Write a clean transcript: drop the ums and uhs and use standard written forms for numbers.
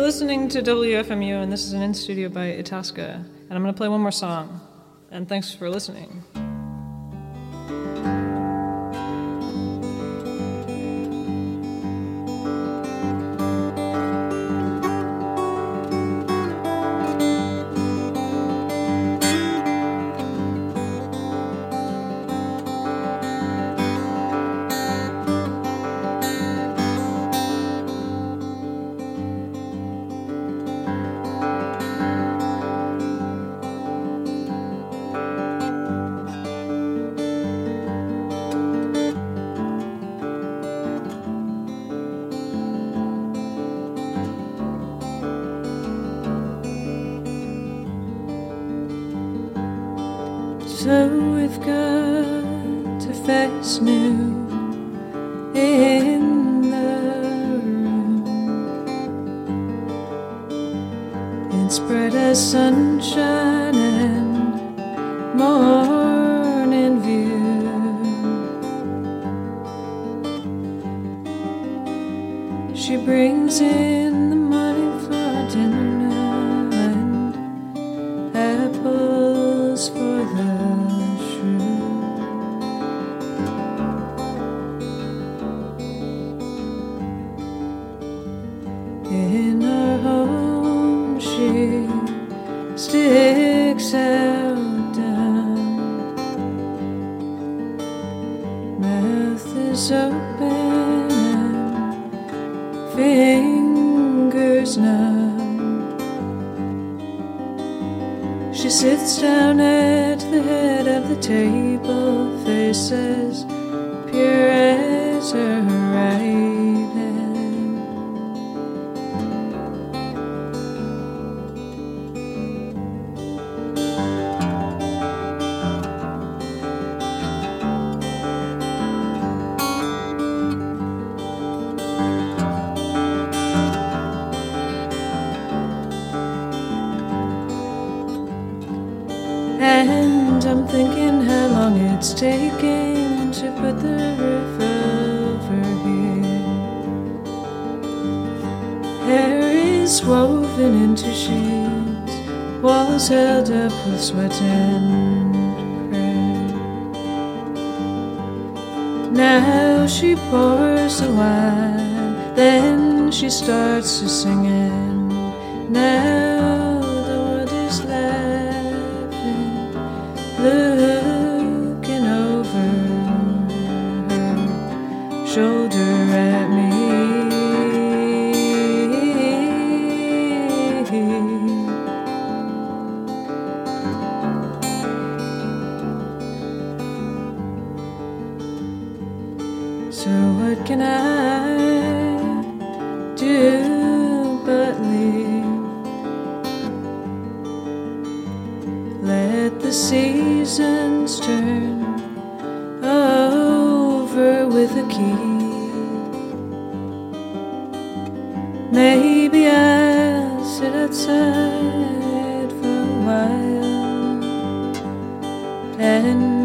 listening to WFMU, and this is an in-studio by Itasca. And I'm going to play one more song. And thanks for listening. So we've got to face new in the room. It's bright as sunshine and morning view. She brings in the money for dinner and apples for the in our home, she sticks out down. Mouth is open and fingers numb. She sits down at the head of the table, faces pure as her right. And I'm thinking how long it's taking to put the roof over here. Hair is woven into sheets, walls held up with sweat and prayer. Now she pours the wine, then she starts to singing. Now the world is laughing, looking over her shoulder at me. So what can I do but leave? Let the seasons turn over with a key. Maybe I'll sit outside for a while and